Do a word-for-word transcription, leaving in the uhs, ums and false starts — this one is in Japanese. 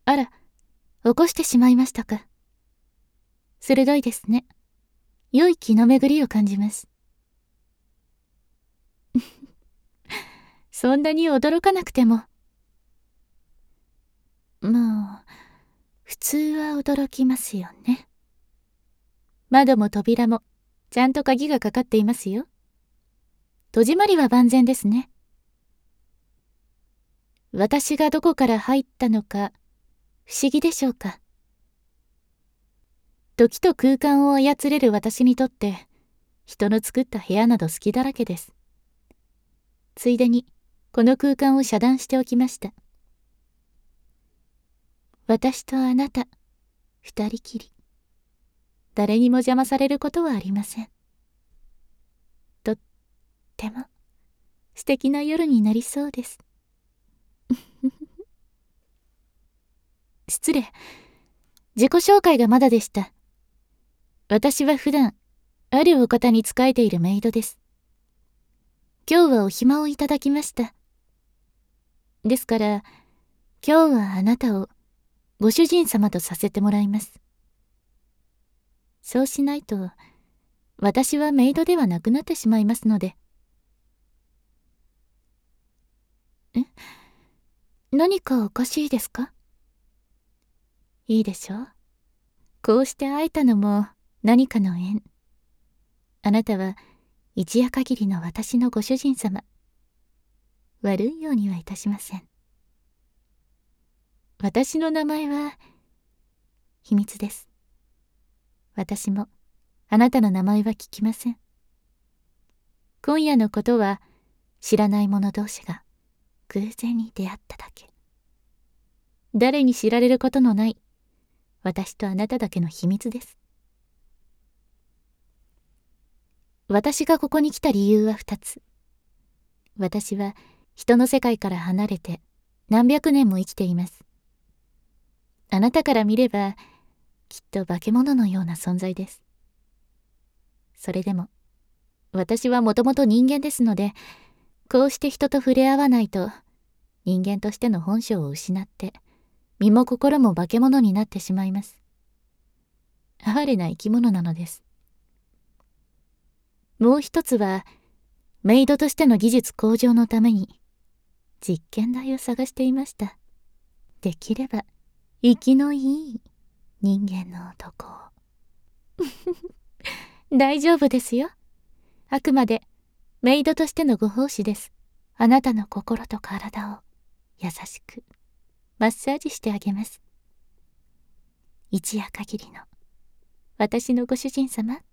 あら、起こしてしまいましたか。鋭いですね。良い気の巡りを感じます。そんなに驚かなくても。まあ、普通は驚きますよね。窓も扉もちゃんと鍵がかかっていますよ。戸締まりは万全ですね。私がどこから入ったのか不思議でしょうか。時と空間を操れる私にとって人の作った部屋など好きだらけです。ついでにこの空間を遮断しておきました。私とあなた二人きり、誰にも邪魔されることはありません。とっても素敵な夜になりそうです。失礼、自己紹介がまだでした。私は普段あるお方に仕えているメイドです。今日はお暇をいただきました。ですから今日はあなたをご主人様とさせてもらいます。そうしないと私はメイドではなくなってしまいますので。え、何かおかしいですか。いいでしょう。こうして会えたのも何かの縁。あなたは一夜限りの私のご主人様。悪いようにはいたしません。私の名前は秘密です。私もあなたの名前は聞きません。今夜のことは知らない者同士が偶然に出会っただけ。誰に知られることのない私とあなただけの秘密です。私がここに来た理由は二つ。私は人の世界から離れて何百年も生きています。あなたから見ればきっと化け物のような存在です。それでも私はもともと人間ですので、こうして人と触れ合わないと人間としての本性を失って身も心も化け物になってしまいます。哀れな生き物なのです。もう一つはメイドとしての技術向上のために実験台を探していました。できれば生きのいい人間の男を。大丈夫ですよ。あくまでメイドとしてのご奉仕です。あなたの心と体を優しくマッサージしてあげます。一夜限りの私のご主人様。